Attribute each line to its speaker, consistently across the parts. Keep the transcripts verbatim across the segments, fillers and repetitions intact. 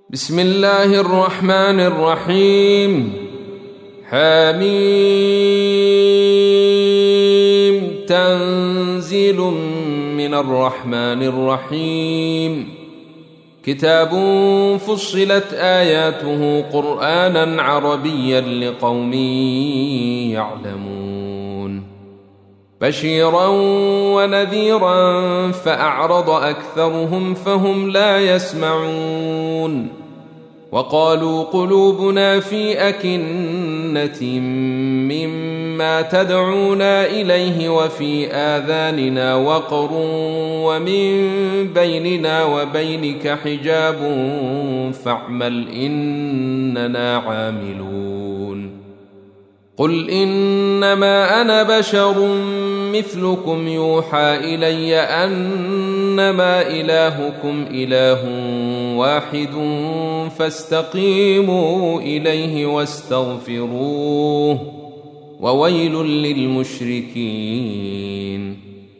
Speaker 1: بسم الله الرحمن الرحيم. حميم تنزيل من الرحمن الرحيم. كتاب فصلت آياته قرآنا عربيا لقوم يعلمون بشيرا ونذيرا فأعرض أكثرهم فهم لا يسمعون. وقالوا قلوبنا في أكنة مما تدعونا إليه وفي آذاننا وقر ومن بيننا وبينك حجاب فاعمل إننا عاملون. قل إنما أنا بشر مثلكم يوحى إلي أنما إلهكم إله واحد فاستقيموا إليه واستغفروه وويل للمشركين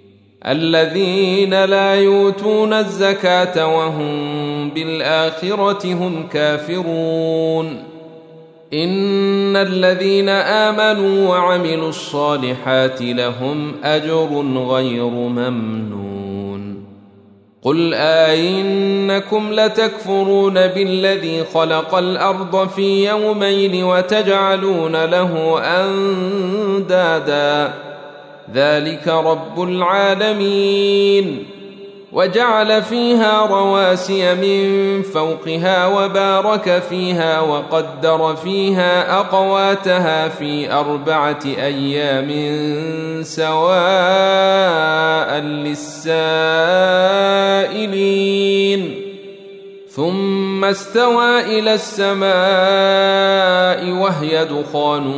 Speaker 1: الذين لا يؤتون الزكاة وهم بالآخرة هم كافرون. إن الذين آمنوا وعملوا الصالحات لهم أجر غير ممنون. قل آئنكم لتكفرون بالذي خلق الأرض في يومين وتجعلون له أندادا ذلك رب العالمين. وجعل فيها رواسي من فوقها وبارك فيها وقدر فيها أقواتها في أربعة أيام سواء للسائلين. ثم استوى إلى السماء وهي دخان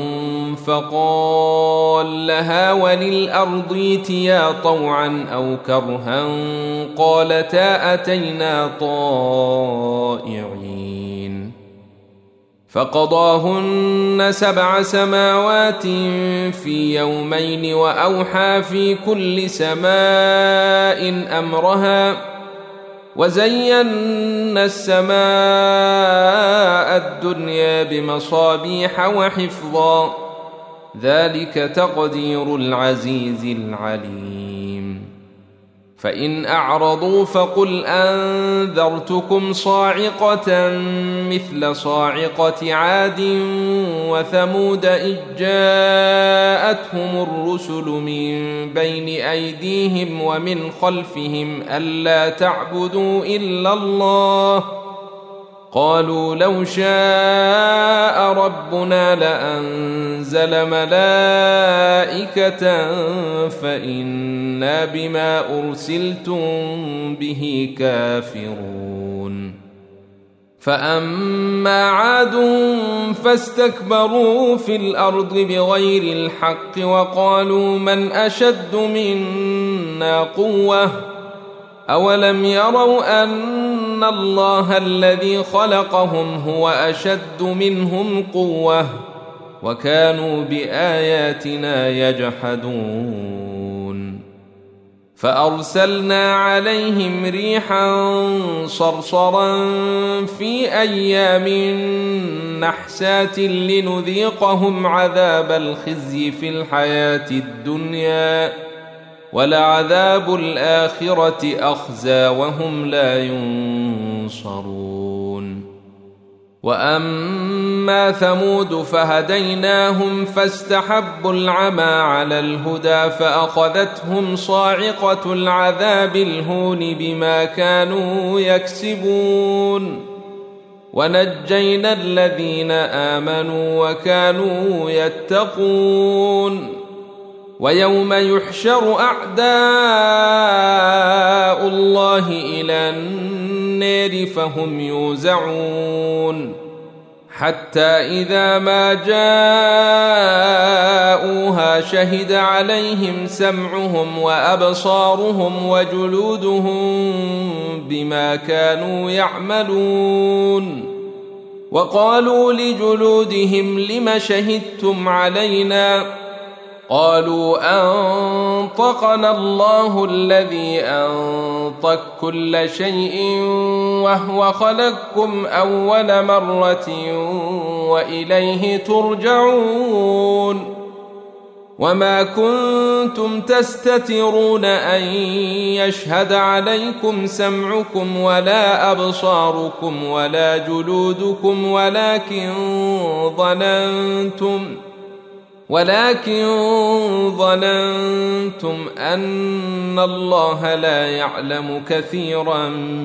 Speaker 1: فقال لها وللأرض ائتيا طوعا أو كرها قالتا أتينا طائعين. فقضاهن سبع سماوات في يومين وأوحى في كل سماء أمرها وزينا السماء الدنيا بمصابيح وحفظا ذلك تقدير العزيز العليم. فإن أعرضوا فقل أنذرتكم صاعقة مثل صاعقة عاد وثمود إذ جاءتهم الرسل من بين أيديهم ومن خلفهم ألا تعبدوا إلا الله قالوا لو شاء ربنا لأنزل ملائكة فإنا بما أرسلتم به كافرون. فأما عاد فاستكبروا في الأرض بغير الحق وقالوا من أشد منا قوة أولم يروا أن الله الذي خلقهم هو أشد منهم قوة وكانوا بآياتنا يجحدون. فأرسلنا عليهم ريحا صرصرا في أيام نحسات لنذيقهم عذاب الخزي في الحياة الدنيا ولعذاب الآخرة أخزى وهم لا ينصرون. وأما ثمود فهديناهم فاستحبوا العمى على الهدى فأخذتهم صاعقة العذاب الهون بما كانوا يكسبون. ونجينا الذين آمنوا وكانوا يتقون. ويوم يحشر أعداء الله إلى النار فهم يوزعون حتى إذا ما جاءوها شهد عليهم سمعهم وأبصارهم وجلودهم بما كانوا يعملون. وقالوا لجلودهم لم شهدتم علينا قالوا أنطقنا الله الذي أنطق كل شيء وهو خلقكم أول مرة وإليه ترجعون وما كنتم تستترون أن يشهد عليكم سمعكم ولا أبصاركم ولا جلودكم ولكن ظننتم ولكن ظننتم أن الله لا يعلم كثيرا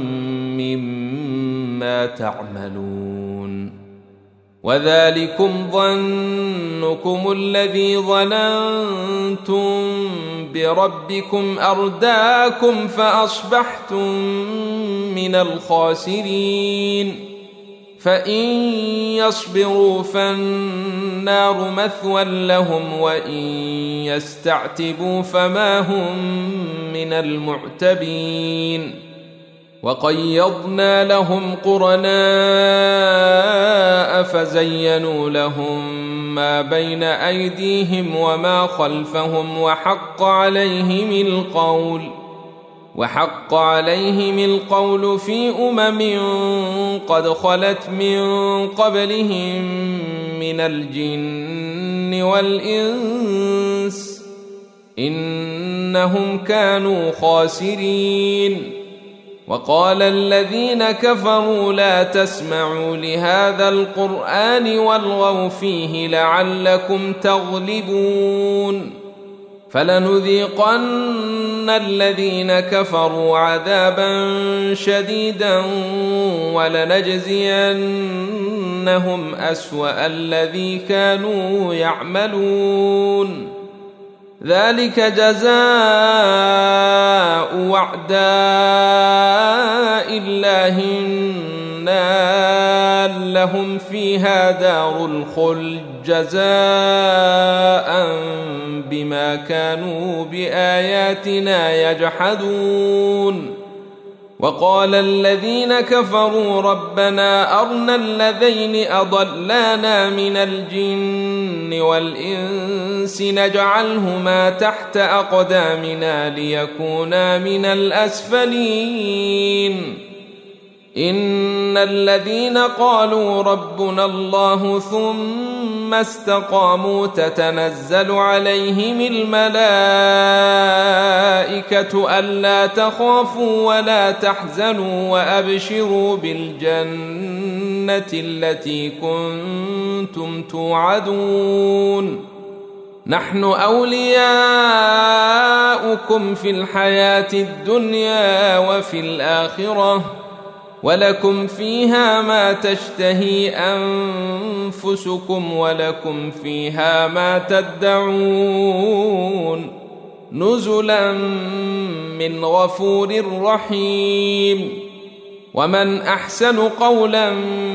Speaker 1: مما تعملون وذلكم ظنكم الذي ظننتم بربكم أرداكم فأصبحتم من الخاسرين فإن يصبروا فالنار مثوى لهم وإن يستعتبوا فما هم من المعتبين وقيضنا لهم قرناء فزينوا لهم ما بين أيديهم وما خلفهم وحق عليهم القول وحق عليهم القول في أمم قد خلت من قبلهم من الجن والإنس إنهم كانوا خاسرين وقال الذين كفروا لا تسمعوا لهذا القرآن والغوا فيه لعلكم تغلبون فلنذيقن الذين كفروا عذابا شديدا ولنجزينهم أسوأ الذي كانوا يعملون ذلك جزاء أعداء الله النار لهم فيها دار الخلد جزاء بما كانوا بآياتنا يجحدون وقال الذين كفروا ربنا أرنا الذين أضلانا من الجن والإنس نجعلهما تحت أقدامنا ليكونا من الأسفلين إن الذين قالوا ربنا الله ثم استقاموا تتنزل عليهم الملائكة ألا تخافوا ولا تحزنوا وأبشروا بالجنة التي كنتم توعدون نحن أولياؤكم في الحياة الدنيا وفي الآخرة ولكم فيها ما تشتهي أنفسكم ولكم فيها ما تدعون نزلا من غفور رحيم ومن أحسن قولا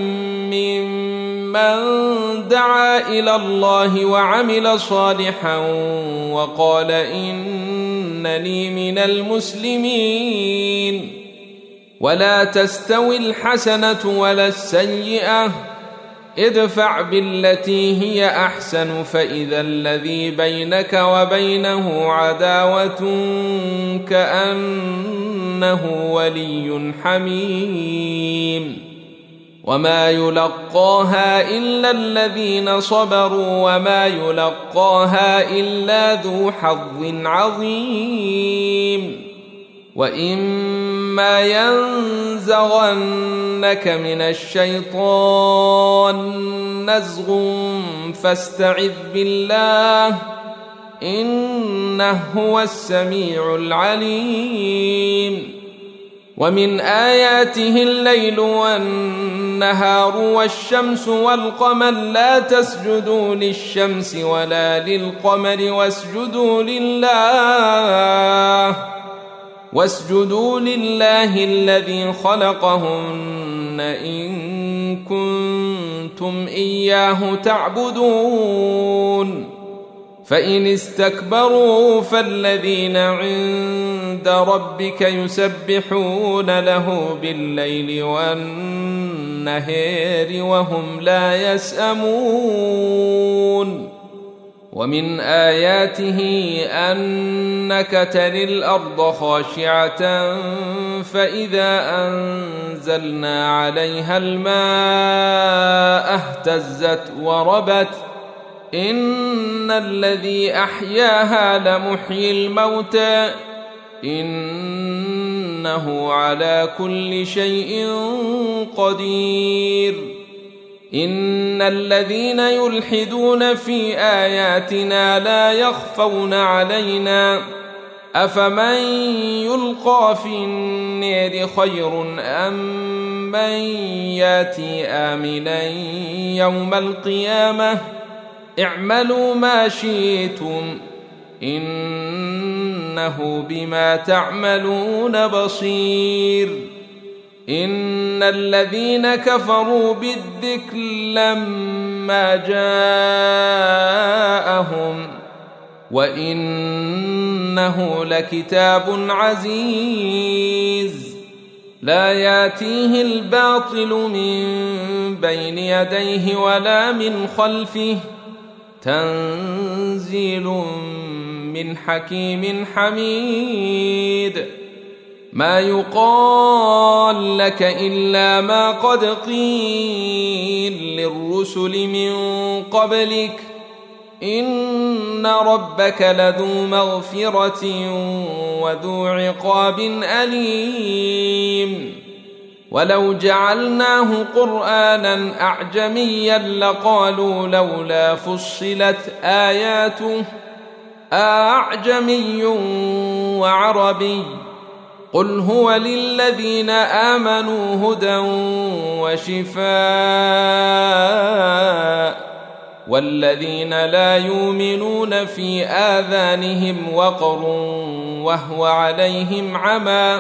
Speaker 1: ممن دعا إلى الله وعمل صالحا وقال إنني من المسلمين ولا تستوي الحسنة ولا السيئة ادفع بالتي هي أحسن فإذا الذي بينك وبينه عداوة كأنه ولي حميم وما يلقاها إلا الذين صبروا وما يلقاها إلا ذو حظ عظيم وإما ينزغنك من الشيطان نزغ فاستعذ بالله إنه هو السميع العليم ومن آياته الليل والنهار والشمس والقمر لا تسجدوا للشمس ولا للقمر واسجدوا لله واسجدوا لله الذي خلقهن إن كنتم إياه تعبدون فإن استكبروا فالذين عند ربك يسبحون له بالليل والنهار وهم لا يسأمون ومن آياته أنك تري الأرض خاشعة فإذا أنزلنا عليها الماء اهتزت وربت إن الذي أحياها لمحيي الموتى إنه على كل شيء قدير إن الذين يلحدون في آياتنا لا يخفون علينا أفمن يلقى في النار خير أم من ياتي آمنا يوم القيامة اعملوا ما شئتم إنه بما تعملون بصير إن الذين كفروا بالذكر لما جاءهم وإنه لكتاب عزيز لا ياتيه الباطل من بين يديه ولا من خلفه تنزيل من حكيم حميد ما يقال لك إلا ما قد قيل للرسل من قبلك إن ربك لذو مغفرة وذو عقاب أليم ولو جعلناه قرآنا أعجميا لقالوا لولا فصلت آياته أعجمي وعربي قل هو للذين آمنوا هدى وشفاء والذين لا يؤمنون في آذانهم وقر وهو عليهم عمى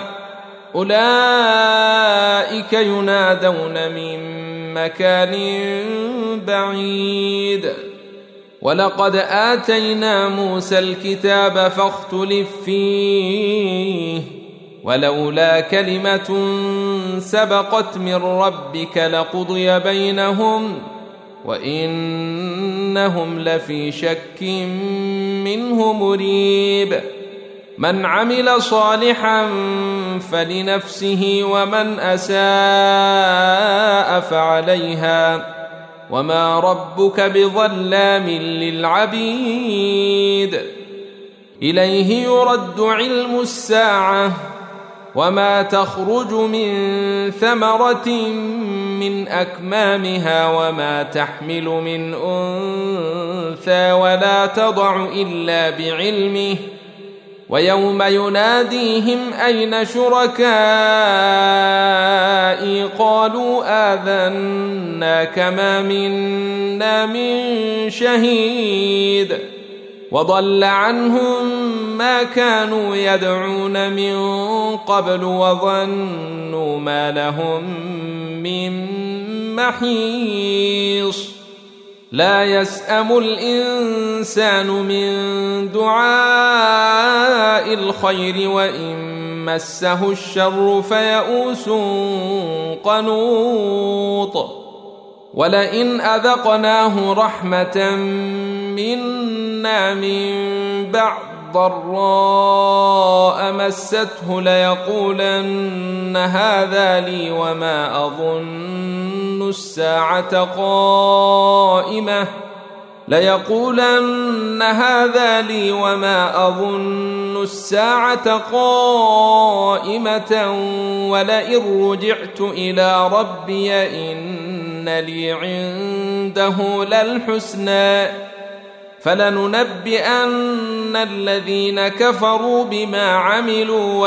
Speaker 1: أولئك ينادون من مكان بعيد ولقد آتينا موسى الكتاب فاختلف فيه ولولا كلمة سبقت من ربك لقضي بينهم وإنهم لفي شك منه مريب من عمل صالحا فلنفسه ومن أساء فعليها وما ربك بظلام للعبيد إليه يرد علم الساعة وما تخرج من ثمرة من أكمامها وما تحمل من أنثى ولا تضع إلا بعلمه ويوم يناديهم أين شركائي قالوا آذناك ما منا من شهيد وضل عنهم ما كانوا يدعون من قبل وظنوا ما لهم من محيص لا يسأم الإنسان من دعاء الخير وإن مسه الشر فيئوس قنوط ولئن أذقناه رحمة منا من بعد ضراء مسته ليقولن هذا لي وما أظن الساعة قائمة ليقولن هذا لي وما أظن الساعة قائمة ولئن رجعت إلى ربي إن لي عنده للحسنى فلننبئن الذين كفروا بما عملوا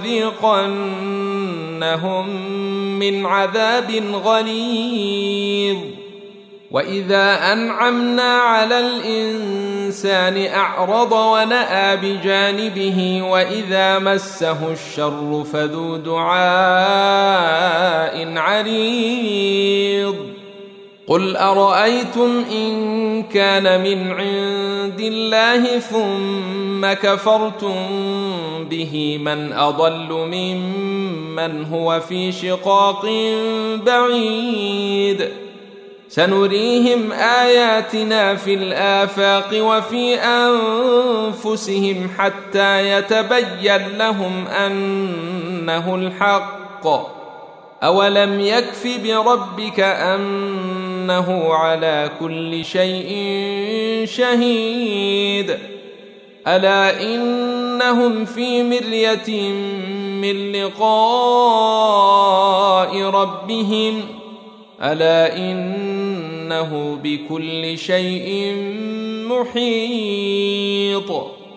Speaker 1: ولنذيقنهم من عذاب غليظ وإذا أنعمنا على الإنسان أعرض ونأى بجانبه وإذا مسه الشر فذو دعاء عريض قل أرأيتم إن كان من عند الله ثم كفرتم به من أضل ممن هو في شقاق بعيد سنريهم آياتنا في الآفاق وفي أنفسهم حتى يتبين لهم أنه الحق. أولم يكف بربك أنه على كل شيء شهيد. ألا إنهم في مرية من لقاء ربهم ألا إنه بكل شيء محيط.